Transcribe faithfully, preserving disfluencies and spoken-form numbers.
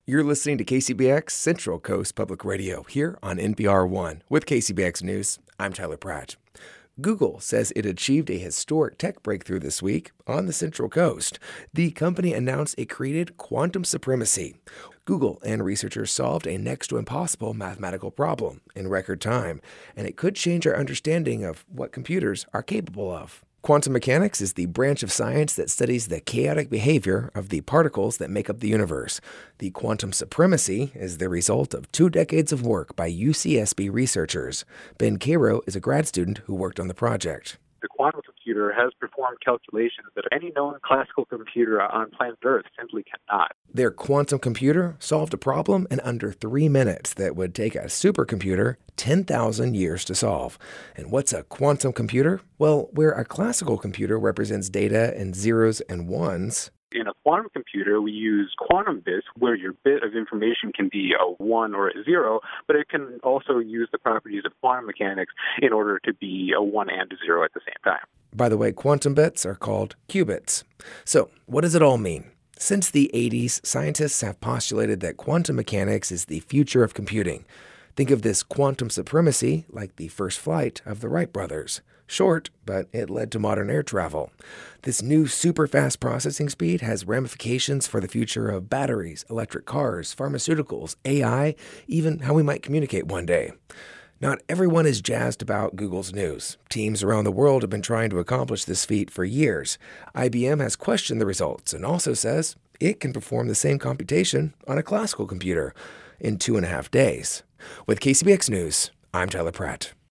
You're listening to K C B X Central Coast Public Radio here on N P R One. With K C B X News, I'm Tyler Pratt. Google says it achieved a historic tech breakthrough this week on the Central Coast. The company announced it created quantum supremacy. Google and researchers solved a next to impossible mathematical problem in record time, and it could change our understanding of what computers are capable of. Quantum mechanics is the branch of science that studies the chaotic behavior of the particles that make up the universe. The quantum supremacy is the result of two decades of work by U C S B researchers. Ben Cairo is a grad student who worked on the project. The quantum computer has performed calculations that any known classical computer on planet Earth simply cannot. Their quantum computer solved a problem in under three minutes that would take a supercomputer ten thousand years to solve. And what's a quantum computer? Well, where a classical computer represents data in zeros and ones, in a quantum computer, we use quantum bits, where your bit of information can be a one or a zero, but it can also use the properties of quantum mechanics in order to be a one and a zero at the same time. By the way, quantum bits are called qubits. So, what does it all mean? Since the eighties, scientists have postulated that quantum mechanics is the future of computing. Think of this quantum supremacy like the first flight of the Wright brothers. Short, but it led to modern air travel. This new super-fast processing speed has ramifications for the future of batteries, electric cars, pharmaceuticals, A I, even how we might communicate one day. Not everyone is jazzed about Google's news. Teams around the world have been trying to accomplish this feat for years. I B M has questioned the results and also says it can perform the same computation on a classical computer in two and a half days. With K C B X News, I'm Tyler Pratt.